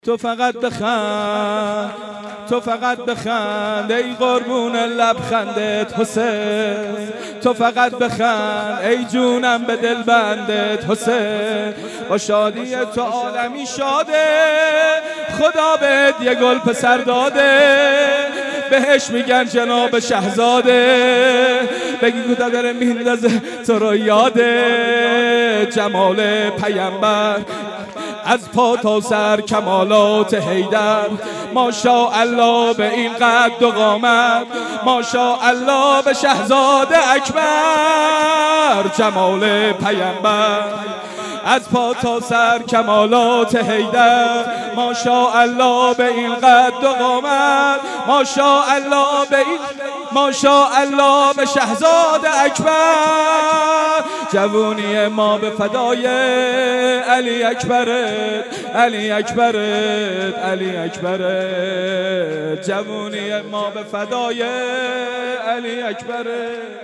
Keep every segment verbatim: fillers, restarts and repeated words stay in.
تو فقط بخند، تو فقط بخند ای قربون لبخندت حسین. تو فقط بخند ای جونم به دل بندت حسین. با شادی تو عالمی شاده، خدا بهت یه گل پسر داده، بهش میگن جناب شهزاده. بگی کجا داره میندازه تو رو یاده، جمال پیامبر از پا تا سر کمالات حیدر. ماشاءالله به این قد و قامت، ماشاءالله به شهزاده اکبر، جمال پیامبر از پا تا سر کمالات حیدر. ماشاءالله به این قد و قامت، ماشاءالله به این، ماشاءالله به شهزاده اکبر. جوونی ما به فدای علی اکبرت، علی اکبرت، علی اکبرت. جوونی ما به فدای علی اکبرت،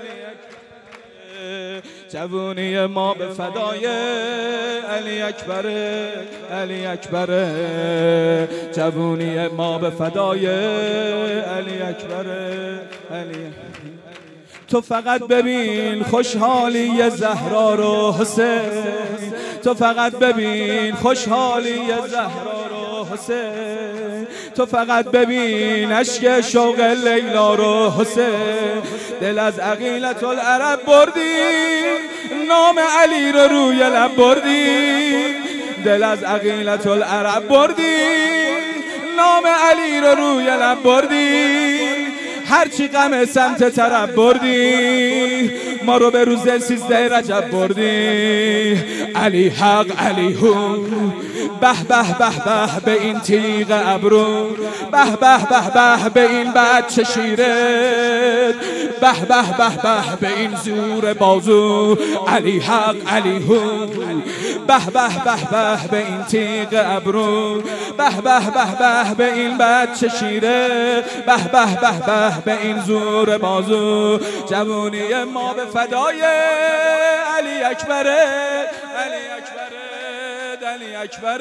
جوونی ما به فدای علی اکبر، علی اکبر. جوونی ما به فدای علی اکبر، علی. تو فقط ببین خوشحالی زهرا رو حسین، تو فقط ببین خوشحالی زهرا رو حسین. تو فقط ببین اشک شوق لیلا رو حسین. دل از عقیلة العرب بردی، نام علی رو روی لب بردی. دل از عقیلة العرب بردی، نام علی رو روی لب بردی. هرچی غم سمت طرب بردی، ما رو به روز سیزده رجب بردی. علی حق علی هو، به به به به به این تیغ ابرو، به به به به به این بچه شیرت، به به به به به این زور بازو. علی حق علی هو، به به به به به این تیغ ابرو، به به به به به این بچه شیرت، به به به به به این زور بازو. جوونی ما به فدای علی اکبر، علی اکبر، علی اکبر.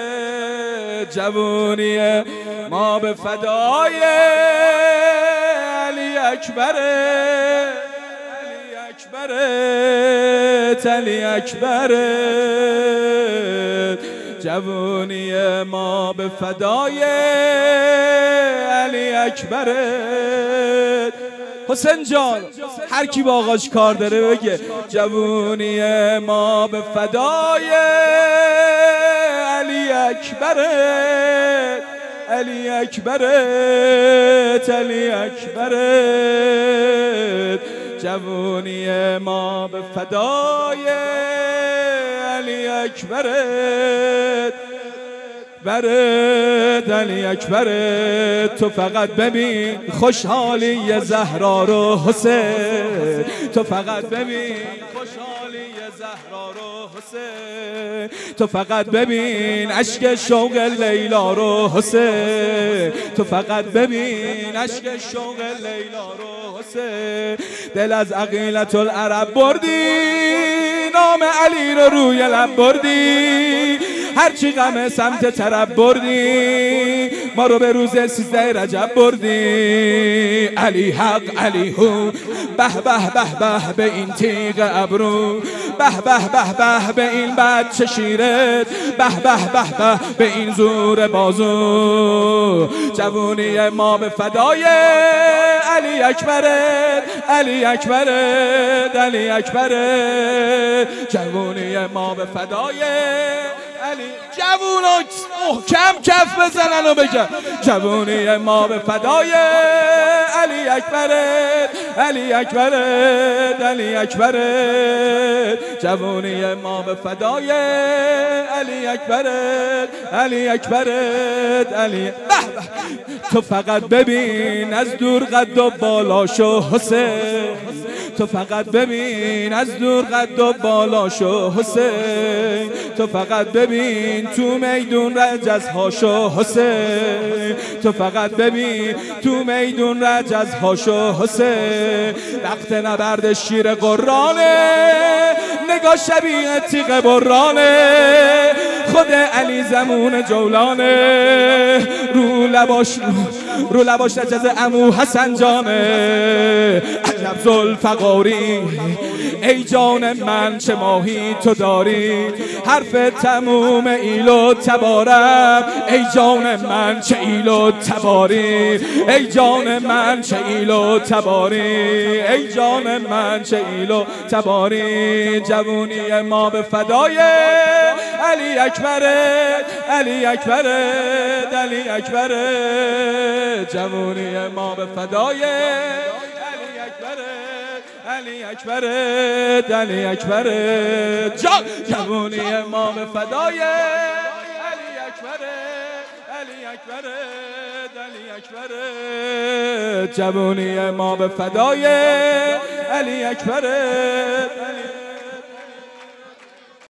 جوونی ما به فدای علی اکبر، علی اکبر، علی اکبر. جوونی ما به فدای علی اکبر. حسین جان، هر کی با آقاش کار داره بگه جوونی ما به فدای علی اکبر، علی اکبر، علی اکبر. جوونی ما به فدای علی اکبر، برد علی اکبر. تو فقط ببین خوشحالی زهرا رو حسین، تو فقط ببین خوشحالی زهرا رو حسین. تو فقط ببین اشک شوق لیلا رو حسین، تو فقط ببین اشک شوق لیلا رو حسین. دل از عقیلة العرب بردی، نام علی رو روی لب بردی. هرچی غم سمت طرب بردی، ما رو به روز سیزده رجب بردی. علی حق علی هو، به به به به به این تیغ ابرو، به به به به به این بچه شیرت، به به به به به این زور بازو. جوونی ما به فدای علی اکبر، علی اکبر، علی اکبر. جوونی ما به فدای علی. جوونا محکم کف بزنن و بگن جوونی ما به فدای علی اکبر، علی اکبر، علی اکبر. جوونی ما به فدای علی اکبر، علی اکبر، علی. تو فقط ببین از دور قد و بالاشو حسین، تو فقط ببین از دور قد و بالاشو حسین. تو فقط ببین تو میدون رجزهاشو حسین، تو فقط ببین تو میدون رجزهاشو حسین. وقت نبرد شیر قرانه، نگاه شبیه تیغ برانه. خود علی زمون جولانه، رو لباش رو لباش نجز عمو حسن جانه. عجب ذوالفقاری ای جان من چه ماهی تو داری، حرف تموم ایل و تبارم ای جان من چه ایل و تباری، ای جان من چه ایل و تباری، ای جان من چه ایل و تباری. جوونی ما به فدای علی اکبر، علی اکبر، علی اکبر. جوونی ما به فدای علی اکبر، علی اکبر، علی اکبر. جوونی ما به فدای علی اکبر، علی اکبر، علی اکبر. جوونی ما به فدای علی اکبر.